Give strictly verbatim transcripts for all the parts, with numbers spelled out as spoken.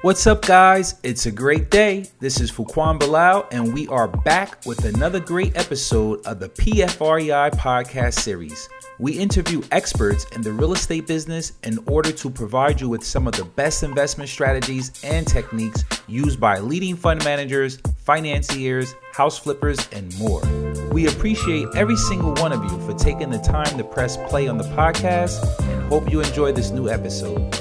What's up, guys? It's a great day. This is Fuquan Bilal, and we are back with another great episode of the P F R E I podcast series. We interview experts in the real estate business in order to provide you with some of the best investment strategies and techniques used by leading fund managers, financiers, house flippers, and more. We appreciate every single one of you for taking the time to press play on the podcast and hope you enjoy this new episode.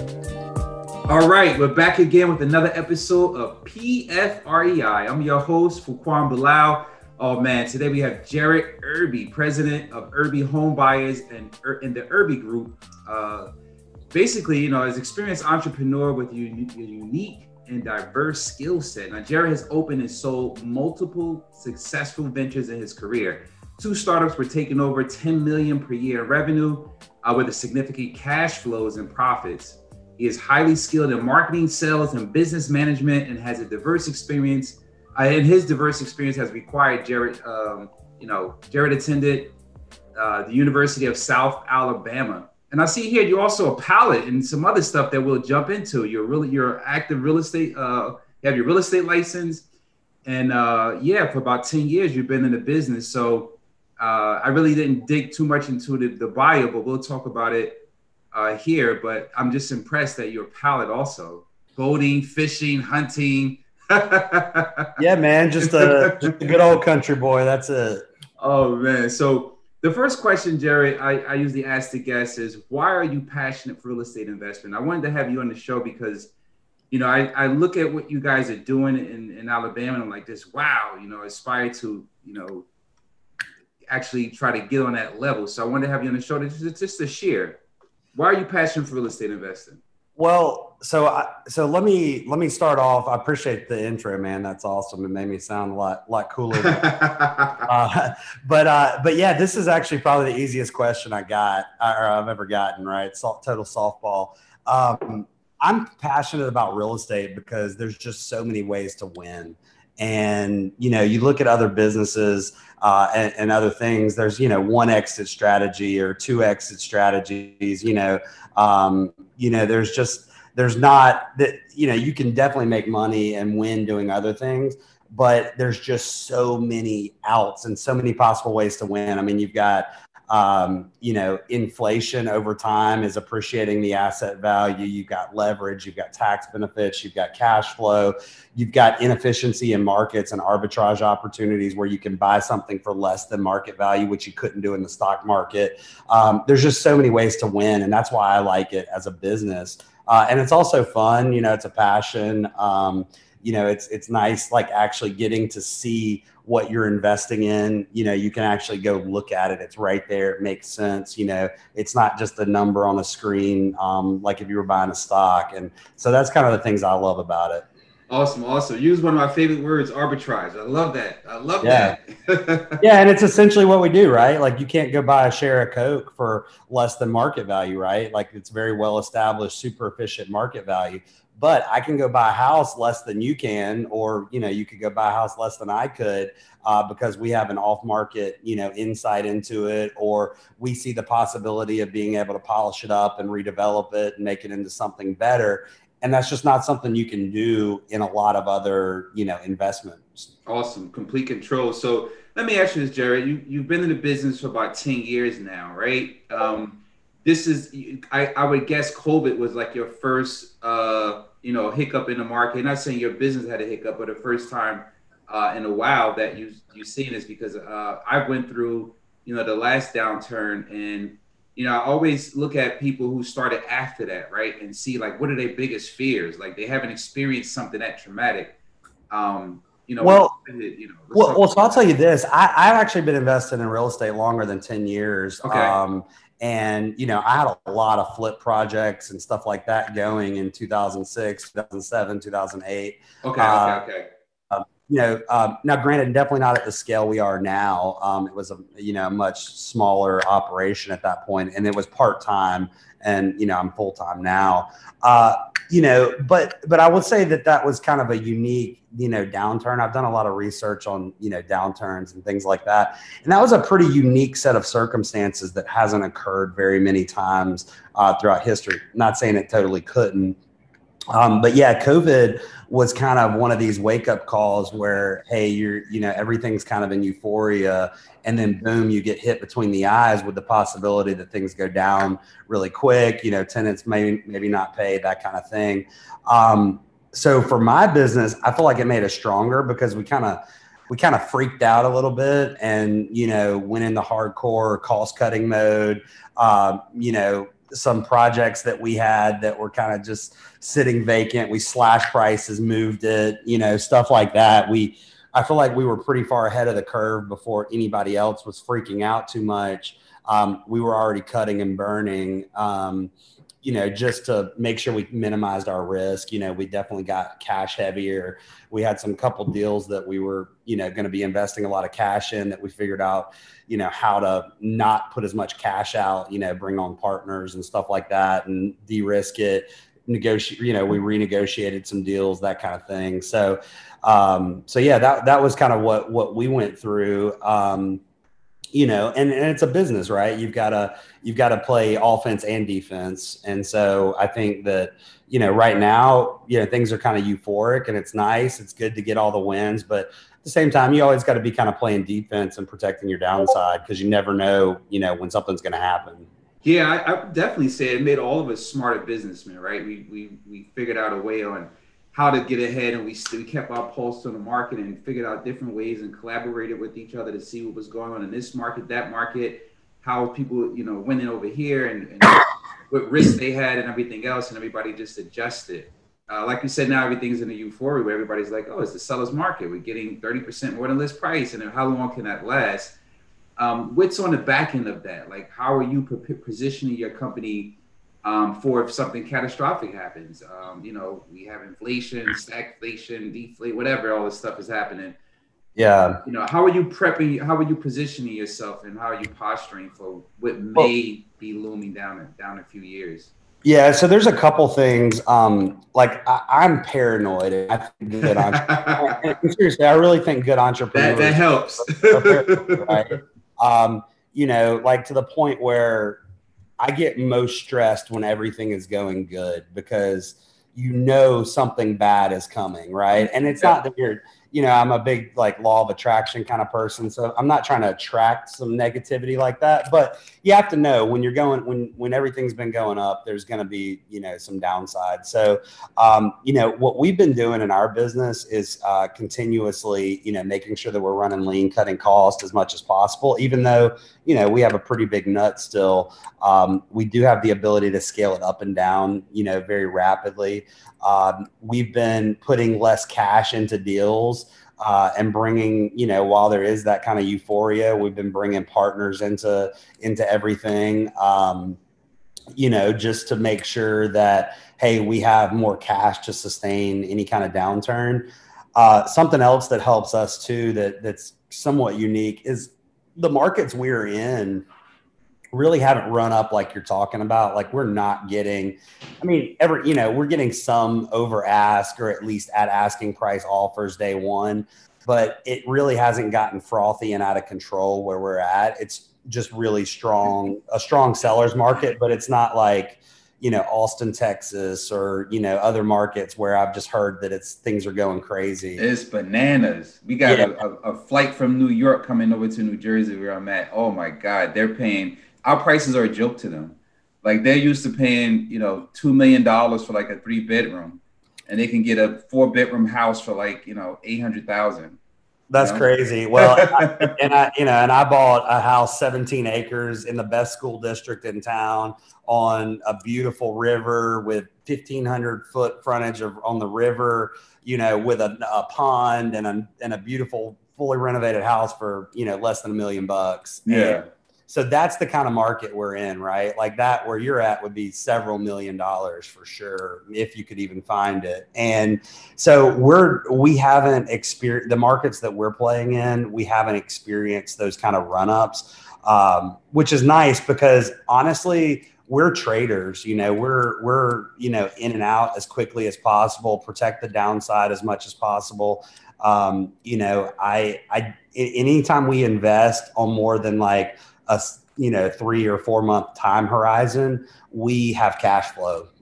All right, we're back again with another episode of P F R E I. I'm your host, Fuquan Bilal. Oh man, today we have Jared Irby, president of Irby Home Buyers and in the Irby Group. Uh, basically, you know, as an experienced entrepreneur with a unique and diverse skill set. Now, Jared has opened and sold multiple successful ventures in his career. Two startups were taking over ten million dollars per year in revenue uh, with a significant cash flows and profits. He is highly skilled in marketing, sales, and business management, and has a diverse experience. Uh, and his diverse experience has required Jared, um, you know, Jared attended uh, the University of South Alabama. And I see here you're also a pilot and some other stuff that we'll jump into. You're really, you're active real estate. Uh, you have your real estate license, and uh, yeah, for about ten years you've been in the business. So uh, I really didn't dig too much into the, the bio, but we'll talk about it Uh, here, but I'm just impressed that you're a pilot also. Boating, fishing, hunting. Yeah, man, just a, just a good old country boy. That's it. Oh, man. So the first question, Jared, I, I usually ask the guests is, why are you passionate for real estate investment? I wanted to have you on the show because, you know, I, I look at what you guys are doing in, in Alabama, and I'm like this, wow, you know, aspire to, you know, actually try to get on that level. So I wanted to have you on the show to, just, just to share. Why are you passionate for real estate investing? Well, so I, so let me let me start off. I appreciate the intro, man. That's awesome. It made me sound a lot lot cooler. uh, but uh, but yeah, this is actually probably the easiest question I got or I've ever gotten. Right, so, total softball. Um, I'm passionate about real estate because there's just so many ways to win. And, you know, you look at other businesses uh, and, and other things, there's, you know, one exit strategy or two exit strategies, you know, um, you know, there's just, there's not that, you know, you can definitely make money and win doing other things, but there's just so many outs and so many possible ways to win. I mean, you've got, Um, you know, inflation over time is appreciating the asset value. You've got leverage, you've got tax benefits, you've got cash flow, you've got inefficiency in markets and arbitrage opportunities where you can buy something for less than market value, which you couldn't do in the stock market. Um, there's just so many ways to win. And that's why I like it as a business. Uh, and it's also fun, you know, it's a passion. Um, you know, it's, it's nice, like actually getting to see what you're investing in. You know, you can actually go look at it. It's right there. It makes sense. You know, it's not just a number on a screen, um, like if you were buying a stock. And so that's kind of the things I love about it. Awesome. Awesome. Use one of my favorite words, arbitrage. I love that. I love yeah. that. Yeah. And it's essentially what we do, right? Like you can't go buy a share of Coke for less than market value, right? Like it's very well established, super efficient market value. But I can go buy a house less than you can, or, you know, you could go buy a house less than I could uh, because we have an off market, you know, insight into it, or we see the possibility of being able to polish it up and redevelop it and make it into something better. And that's just not something you can do in a lot of other, you know, investments. Awesome. Complete control. So let me ask you this, Jared. You, you've been in the business for about ten years now, right? Um, this is, I, I would guess COVID was like your first, uh, you know, hiccup in the market. Not saying your business had a hiccup, but the first time uh, in a while that you, you've seen this, because uh, I went through, you know, the last downturn, and, you know, I always look at people who started after that, right? And see like, what are their biggest fears? Like they haven't experienced something that traumatic. Um, you know, well, you know, well, well, so I'll tell you this, I, I've actually been invested in real estate longer than ten years. Okay. Um, And, you know, I had a lot of flip projects and stuff like that going in two thousand six, two thousand seven, two thousand eight. Okay, uh, okay, okay. Um, you know, um, now granted, definitely not at the scale we are now. Um, it was a, you know, much smaller operation at that point, and it was part-time, and, you know, I'm full-time now. Uh, you know, but, but I would say that that was kind of a unique, you know, downturn. I've done a lot of research on, you know, downturns and things like that. And that was a pretty unique set of circumstances that hasn't occurred very many times uh, throughout history. Not saying it totally couldn't. Um, but yeah, COVID was kind of one of these wake up calls where, hey, you're, you know, everything's kind of in euphoria, and then boom, you get hit between the eyes with the possibility that things go down really quick. You know, tenants may maybe not pay, that kind of thing. Um, so for my business, I feel like it made us stronger because we kind of we kind of freaked out a little bit, and you know, went into hardcore cost cutting mode. Um, you know. Some projects that we had that were kind of just sitting vacant. We slashed prices, moved it, you know, stuff like that. We, I feel like we were pretty far ahead of the curve before anybody else was freaking out too much. Um, we were already cutting and burning, um, you know, just to make sure we minimized our risk. You know, we definitely got cash heavier. We had some couple deals that we were, you know, going to be investing a lot of cash in that we figured out, you know, how to not put as much cash out, you know, bring on partners and stuff like that and de-risk it, negotiate, you know, we renegotiated some deals, that kind of thing. So, um, so yeah, that, that was kind of what, what we went through. Um, you know, and, and it's a business, right? You've got to, you've got to play offense and defense. And so I think that, you know, right now, you know, things are kind of euphoric and it's nice. It's good to get all the wins, but at the same time, you always got to be kind of playing defense and protecting your downside because you never know, you know, when something's going to happen. Yeah, I, I definitely say it made all of us smarter businessmen, right? We, we, we figured out a way on how to get ahead, and we, we kept our pulse on the market and figured out different ways and collaborated with each other to see what was going on in this market, that market, how people, you know, went in over here and, and what risks they had and everything else, and everybody just adjusted. Uh, like you said, now everything's in a euphoria where everybody's like, oh, it's the seller's market. We're getting thirty percent more than list price, and how long can that last? Um, what's on the back end of that? Like, how are you p- positioning your company Um, for if something catastrophic happens? Um, you know, we have inflation, stagflation, deflate, whatever, all this stuff is happening. Yeah. You know, how are you prepping, how are you positioning yourself, and how are you posturing for what may be looming down, down a few years? Yeah, so there's a couple things. Um, like I, I'm paranoid. I think good entrepreneurs. Seriously, I really think good entrepreneurs. That, that helps. Right? Um, you know, like to the point where I get most stressed when everything is going good because you know something bad is coming, right? And it's not that you're, you know, I'm a big like law of attraction kind of person, so I'm not trying to attract some negativity like that. But you have to know when you're going, when when everything's been going up, there's going to be, you know, some downside. So, um, you know, what we've been doing in our business is uh, continuously, you know, making sure that we're running lean, cutting costs as much as possible. Even though, you know, we have a pretty big nut still, um, we do have the ability to scale it up and down, you know, very rapidly. Um, we've been putting less cash into deals. Uh, and bringing, you know, while there is that kind of euphoria, we've been bringing partners into into everything, um, you know, just to make sure that, hey, we have more cash to sustain any kind of downturn. Uh, something else that helps us too, that that's somewhat unique, is the markets we're in really haven't run up like you're talking about. Like we're not getting, I mean, every, you know, we're getting some over ask or at least at asking price offers day one, but it really hasn't gotten frothy and out of control where we're at. It's just really strong, a strong seller's market, but it's not like, you know, Austin, Texas, or, you know, other markets where I've just heard that it's, things are going crazy. It's bananas. We got Yeah. a, a, a flight from New York coming over to New Jersey where I'm at. Oh my God, they're paying, our prices are a joke to them. Like they're used to paying, you know, two million dollars for like a three bedroom, and they can get a four bedroom house for like, you know, eight hundred thousand. That's you know? crazy. Well, I, and I, you know, and I bought a house, seventeen acres in the best school district in town on a beautiful river with fifteen hundred foot frontage of, on the river, you know, with a, a pond and a, and a beautiful, fully renovated house for, you know, less than a million bucks. Yeah. And so that's the kind of market we're in, right? Like that, where you're at would be several million dollars for sure, if you could even find it. And so we're, we haven't experienced the markets that we're playing in. We haven't experienced those kind of run-ups, um, which is nice because honestly, we're traders, you know, we're, we're, you know, in and out as quickly as possible, protect the downside as much as possible. Um, you know, I, I, anytime we invest on more than like, a, you know, three or four month time horizon, we have cash flow.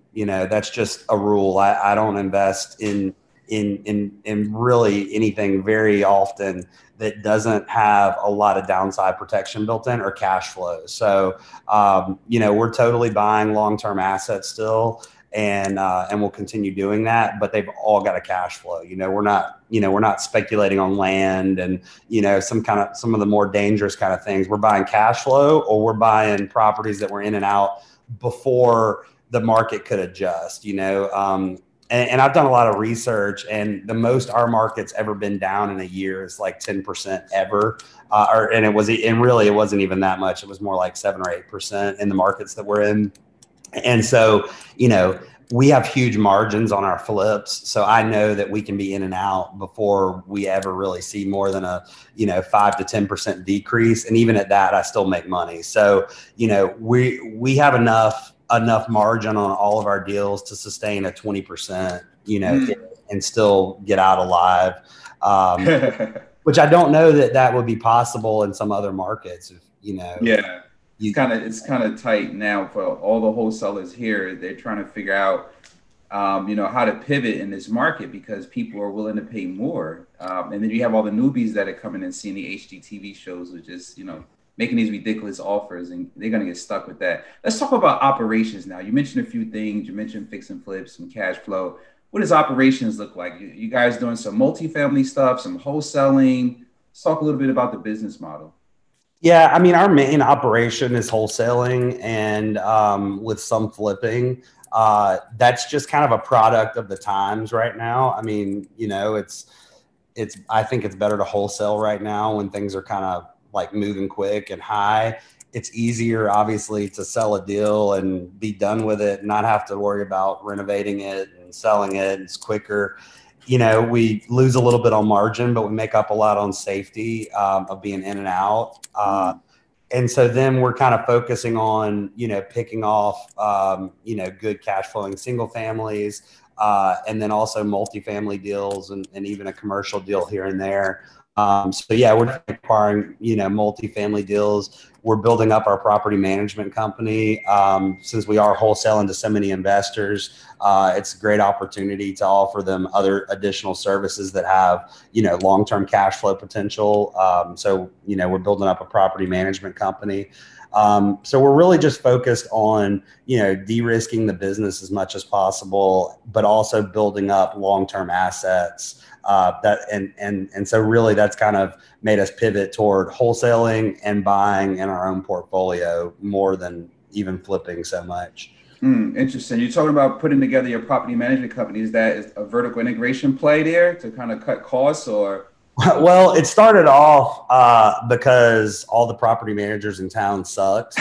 You know, that's just a rule. I, I don't invest in, in, in, in really anything very often that doesn't have a lot of downside protection built in or cash flow. So, um, you know, we're totally buying long-term assets still, and, uh, and we'll continue doing that, but they've all got a cash flow. You know, we're not, you know, we're not speculating on land and, you know, some kind of, some of the more dangerous kind of things. We're buying cash flow, or we're buying properties that were in and out before the market could adjust, you know. Um, and, and I've done a lot of research, and the most our market's ever been down in a year is like ten percent ever. Uh, or, and it was, and really it wasn't even that much. It was more like seven or eight percent in the markets that we're in. And so, you know, we have huge margins on our flips. So I know that we can be in and out before we ever really see more than a, you know, five to ten percent decrease. And even at that, I still make money. So, you know, we, we have enough, enough margin on all of our deals to sustain a twenty percent, you know, mm. and still get out alive. Um, which I don't know that that would be possible in some other markets, if, you know. Yeah. It's kind of it's kind of tight now for all the wholesalers here. They're trying to figure out, um, you know, how to pivot in this market because people are willing to pay more. Um, and then you have all the newbies that are coming and seeing the H G T V shows, which is, you know, making these ridiculous offers, and they're going to get stuck with that. Let's talk about operations now. You mentioned a few things. You mentioned fix and flips, some cash flow. What does operations look like? You, you guys doing some multifamily stuff, some wholesaling? Let's talk a little bit about the business model. Yeah, I mean, our main operation is wholesaling and um, with some flipping. Uh, that's just kind of a product of the times right now. I mean, you know, it's, it's, I think it's better to wholesale right now when things are kind of like moving quick and high. It's easier, obviously, to sell a deal and be done with it and not have to worry about renovating it and selling it. It's quicker. You know, we lose a little bit on margin, but we make up a lot on safety um, of being in and out. Uh, and so then we're kind of focusing on, you know, picking off, um, you know, good cash flowing single families, uh, and then also multifamily deals and, and even a commercial deal here and there. Um, so yeah, we're acquiring, you know, multifamily deals. We're building up our property management company. Um, since we are wholesaling to so many investors, uh, it's a great opportunity to offer them other additional services that have, you know, long-term cash flow potential. Um, so, you know, we're building up a property management company. Um, so we're really just focused on, you know, de-risking the business as much as possible, but also building up long-term assets. Uh, that and and and so really that's kind of made us pivot toward wholesaling and buying in our own portfolio more than even flipping so much. Mm, interesting. You're talking about putting together your property management company. Is that a vertical integration play there to kind of cut costs, or? Well, it started off uh, because all the property managers in town sucked,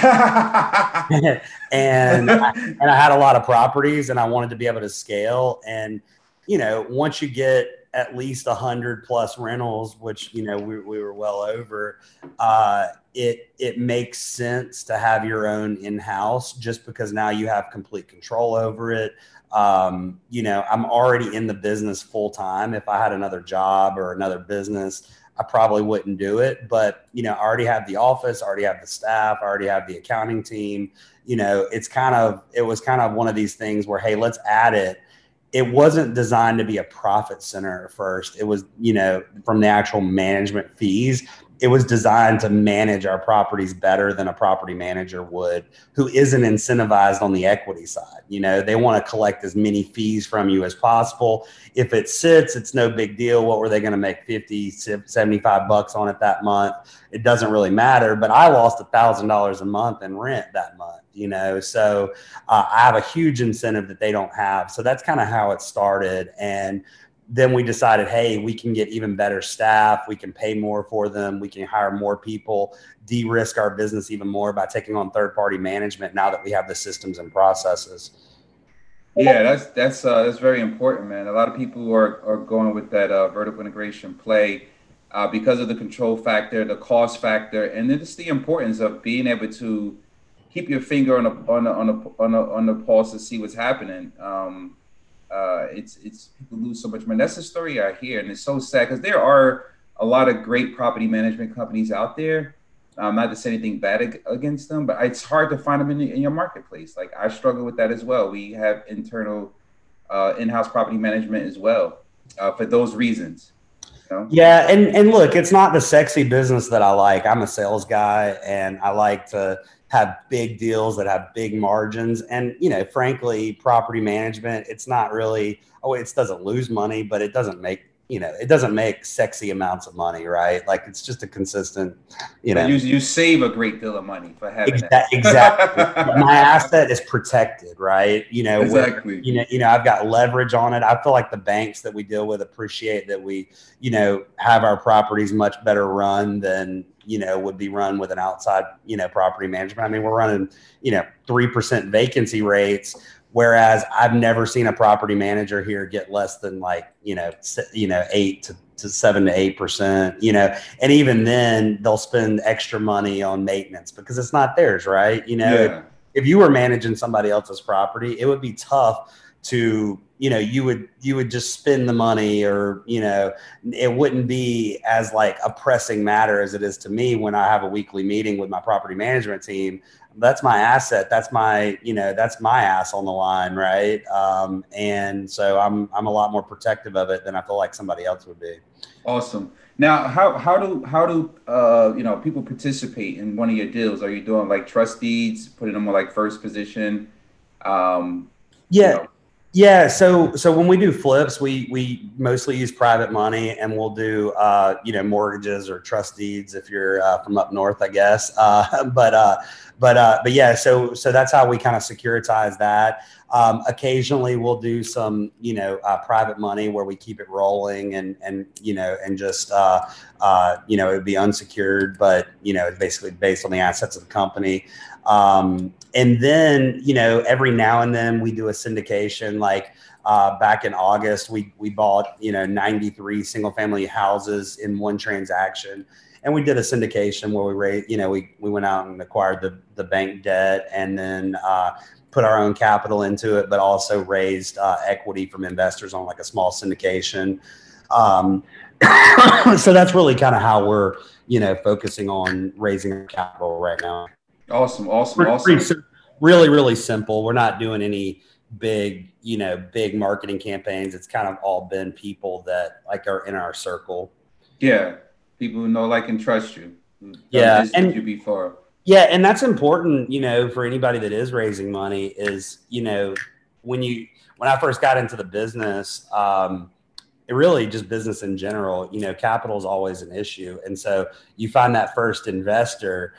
and I, and I had a lot of properties, and I wanted to be able to scale. And you know, once you get at least a hundred plus rentals, which, you know, we, we were well over, uh, it, it makes sense to have your own in-house just because now you have complete control over it. Um, you know, I'm already in the business full time. If I had another job or another business, I probably wouldn't do it, but, you know, I already have the office, I already have the staff, I already have the accounting team. You know, it's kind of, it was kind of one of these things where, hey, let's add it. It wasn't designed to be a profit center at first. It was, you know, from the actual management fees, it was designed to manage our properties better than a property manager would, who isn't incentivized on the equity side. You know, they want to collect as many fees from you as possible. If it sits, it's no big deal. What were they going to make fifty, seventy-five bucks on it that month? It doesn't really matter. But I lost a thousand dollars a month in rent that month, you know, so uh, I have a huge incentive that they don't have. So that's kind of how it started. And then we decided, hey, we can get even better staff. We can pay more for them. We can hire more people, de-risk our business even more by taking on third-party management now that we have the systems and processes. Yeah, that's that's uh, that's very important, man. A lot of people are, are going with that uh, vertical integration play uh, because of the control factor, the cost factor, and then just the importance of being able to keep your finger on the on the on the on the, on the pulse to see what's happening. Um, Uh, it's it's people lose so much money. That's the story I hear, and it's so sad because there are a lot of great property management companies out there, Um, not to say anything bad ag- against them, but it's hard to find them in, the, in your marketplace. Like I struggle with that as well. We have internal uh, in-house property management as well uh, for those reasons. You know? Yeah, and and look, it's not the sexy business that I like. I'm a sales guy, and I like to have big deals that have big margins. And you know, frankly, property management, it's not really. Oh, it doesn't lose money, but it doesn't make you know, it doesn't make sexy amounts of money, right? Like it's just a consistent, you know. You, you save a great deal of money for having Exa- that. Exactly. My asset is protected, right? You know, exactly. Where, you know, you know, I've got leverage on it. I feel like the banks that we deal with appreciate that we, you know, have our properties much better run than, you know, would be run with an outside, you know, property management. I mean, we're running, you know, three percent vacancy rates. Whereas I've never seen a property manager here get less than like, you know, you know, eight to, to seven to eight percent, you know, and even then they'll spend extra money on maintenance because it's not theirs, right? You know, yeah. if, if you were managing somebody else's property, it would be tough to, you know, you would, you would just spend the money or, you know, it wouldn't be as like a pressing matter as it is to me when I have a weekly meeting with my property management team. That's my asset. That's my, you know, that's my ass on the line. Right. Um, and so I'm, I'm a lot more protective of it than I feel like somebody else would be. Awesome. Now, how, how do, how do, uh, you know, people participate in one of your deals? Are you doing like trust deeds, putting them on like first position? Um, yeah. You know. Yeah. So, so when we do flips, we, we mostly use private money and we'll do, uh, you know, mortgages or trust deeds if you're uh, from up north, I guess. Uh, but, uh, but, uh, but yeah, so, so that's how we kind of securitize that. Um, occasionally we'll do some, you know, uh, private money where we keep it rolling and, and, you know, and just, uh, uh, you know, it would be unsecured, but, you know, it's basically based on the assets of the company. Um, and then, you know, every now and then we do a syndication. Like uh, back in August, we we bought, you know, ninety-three single family houses in one transaction. And we did a syndication where we raised, you know, we, we went out and acquired the, the bank debt and then uh, put our own capital into it, but also raised uh, equity from investors on like a small syndication. Um, so that's really kind of how we're, you know, focusing on raising capital right now. Awesome, awesome, Pretty, awesome. pretty, really, really simple. We're not doing any big, you know, big marketing campaigns. It's kind of all been people that like are in our circle. Yeah, people who know, like, and trust you. Yeah, and you before. Yeah, and that's important, you know, for anybody that is raising money. Is, you know, when you when I first got into the business, um, it really just business in general. You know, capital is always an issue, and so you find that first investor.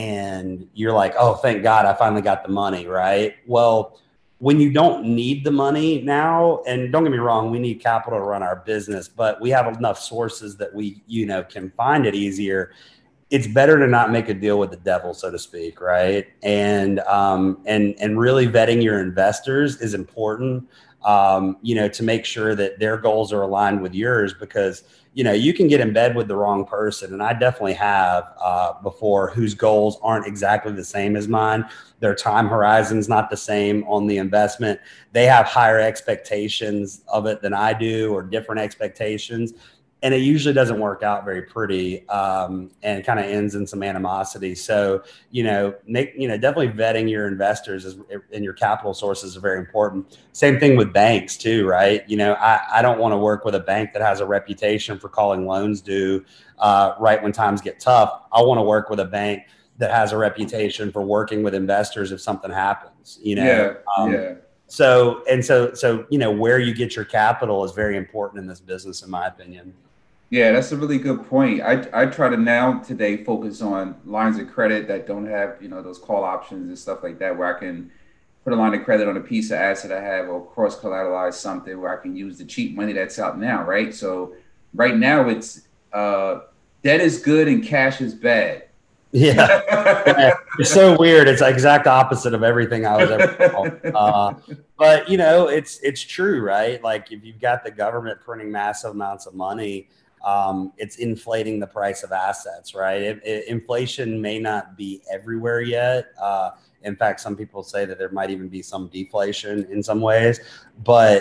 And you're like, oh, thank God I finally got the money, right? Well, when you don't need the money now, and don't get me wrong, we need capital to run our business, but we have enough sources that we, you know, can find it easier. It's better to not make a deal with the devil, so to speak, right? And um, and and really vetting your investors is important, um, you know, to make sure that their goals are aligned with yours, because you know, you can get in bed with the wrong person. And I definitely have uh, before, whose goals aren't exactly the same as mine. Their time horizon's not the same on the investment. They have higher expectations of it than I do, or different expectations. And it usually doesn't work out very pretty, um, and kind of ends in some animosity. So, you know, make, you know, definitely vetting your investors is, and your capital sources are very important. Same thing with banks too, right? You know, I, I don't want to work with a bank that has a reputation for calling loans due uh, right when times get tough. I want to work with a bank that has a reputation for working with investors if something happens, you know? Yeah, um, yeah. So, and so, so, you know, where you get your capital is very important in this business, in my opinion. Yeah, that's a really good point. I I try to now today focus on lines of credit that don't have, you know, those call options and stuff like that, where I can put a line of credit on a piece of asset I have, or cross collateralize something where I can use the cheap money that's out now, right? So right now it's uh, debt is good and cash is bad. Yeah. Yeah, it's so weird. It's the exact opposite of everything I was ever told. Uh, but you know, it's it's true, right? Like if you've got the government printing massive amounts of money, um, it's inflating the price of assets, right? It, it, inflation may not be everywhere yet. Uh, in fact, some people say that there might even be some deflation in some ways, but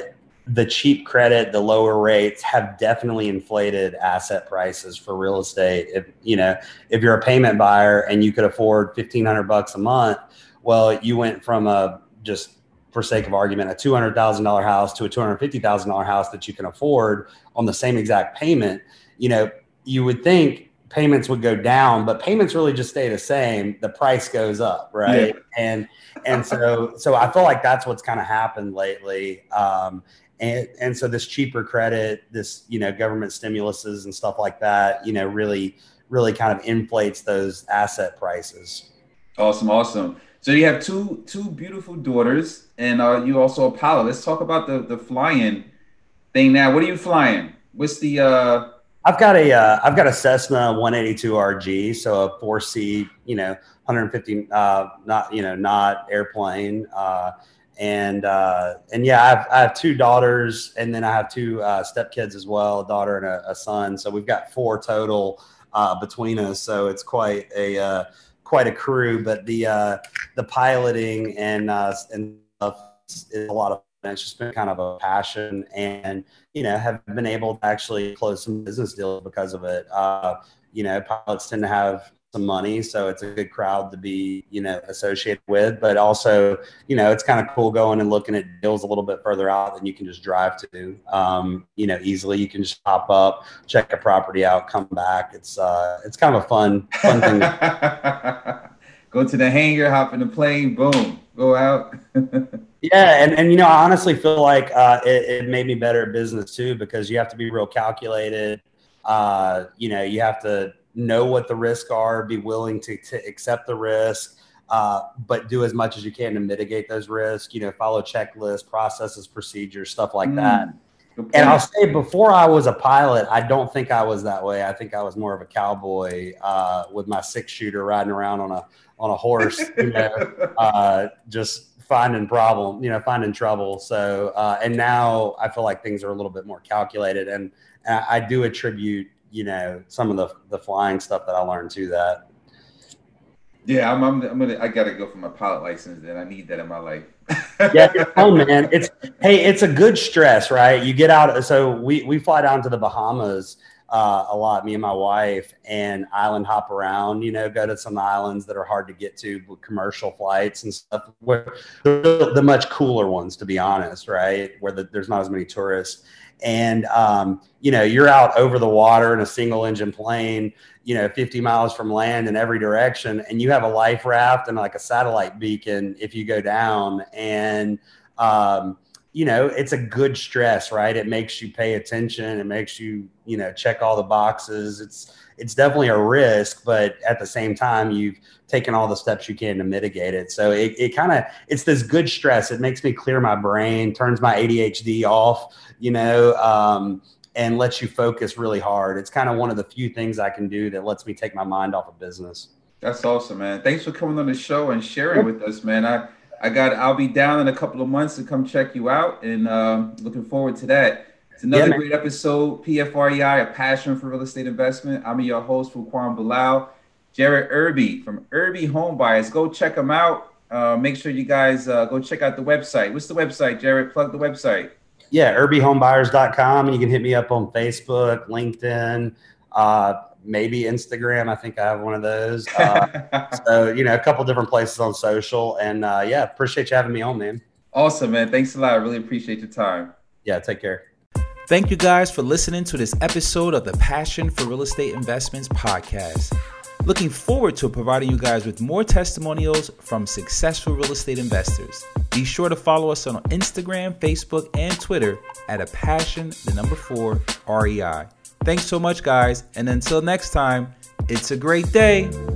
the cheap credit, the lower rates have definitely inflated asset prices for real estate. If, you know, if you're a payment buyer and you could afford fifteen hundred bucks a month, well, you went from a, just for sake of argument, a two hundred thousand dollars house to a two hundred fifty thousand dollars house that you can afford on the same exact payment. You know, you would think payments would go down, but payments really just stay the same. The price goes up, right? Yeah. And and so so I feel like that's what's kind of happened lately. Um, and and so this cheaper credit, this, you know, government stimuluses and stuff like that, you know, really really kind of inflates those asset prices. Awesome, awesome. So you have two two beautiful daughters, and uh, you also a pilot. Let's talk about the the flying thing now. What are you flying? What's the uh I've got a uh, I've got a Cessna one eighty-two R G, so a four seat, you know, one hundred fifty uh, not you know not airplane, uh, and uh, and yeah, I have, I have two daughters, and then I have two uh, stepkids as well, a daughter and a, a son. So we've got four total uh, between us. So it's quite a uh, quite a crew. But the uh, the piloting and uh, and stuff is a lot of. It's just been kind of a passion, and, you know, have been able to actually close some business deals because of it. Uh, you know, pilots tend to have some money, so it's a good crowd to be, you know, associated with, but also, you know, it's kind of cool going and looking at deals a little bit further out than you can just drive to, um, you know, easily. You can just pop up, check a property out, come back. It's, uh, it's kind of a fun, fun thing. Go to the hangar, hop in the plane, boom, go out. Yeah, and, and you know, I honestly feel like uh, it, it made me better at business too, because you have to be real calculated. Uh, you know, you have to know what the risks are, be willing to, to accept the risk, uh, but do as much as you can to mitigate those risks. You know, follow checklists, processes, procedures, stuff like mm, that. And I'll say, before I was a pilot, I don't think I was that way. I think I was more of a cowboy uh, with my six shooter riding around on a on a horse, you know, uh, just. finding problem, you know, finding trouble. So, uh, and now I feel like things are a little bit more calculated, and, and I do attribute, you know, some of the, the flying stuff that I learned to that. Yeah. I'm, I'm, I'm gonna, I got to go for my pilot license, and I need that in my life. Yeah. It's fun, man. It's, hey, it's a good stress, right? You get out. So we, we fly down to the Bahamas uh, a lot, me and my wife, and island hop around, you know, go to some islands that are hard to get to with commercial flights and stuff, where the, the much cooler ones, to be honest, right? Where the, there's not as many tourists. And, um, you know, you're out over the water in a single engine plane, you know, fifty miles from land in every direction. And you have a life raft and like a satellite beacon if you go down. And, um, you know, it's a good stress, right? It makes you pay attention. It makes you, you know, check all the boxes. It's, it's definitely a risk, but at the same time, you've taken all the steps you can to mitigate it. So it, it kind of, it's this good stress. It makes me clear my brain, turns my A D H D off, you know, um, and lets you focus really hard. It's kind of one of the few things I can do that lets me take my mind off of business. That's awesome, man. Thanks for coming on the show and sharing with us, man. I, I got, I'll be down in a couple of months to come check you out, and um, looking forward to that. It's another yeah, great episode, P F R E I, a passion for real estate investment. I'm your host, Fuquan Bilal. Jared Irby from Irby Home Buyers. Go check them out. Uh, make sure you guys uh, go check out the website. What's the website, Jared? Plug the website. Yeah, irby home buyers dot com, and you can hit me up on Facebook, LinkedIn, uh, maybe Instagram. I think I have one of those. Uh, so, you know, a couple different places on social. And uh, yeah, appreciate you having me on, man. Awesome, man. Thanks a lot. I really appreciate your time. Yeah, take care. Thank you guys for listening to this episode of the Passion for Real Estate Investments podcast. Looking forward to providing you guys with more testimonials from successful real estate investors. Be sure to follow us on Instagram, Facebook, and Twitter at a passion, the number four, R E I. Thanks so much, guys. And until next time, it's a great day.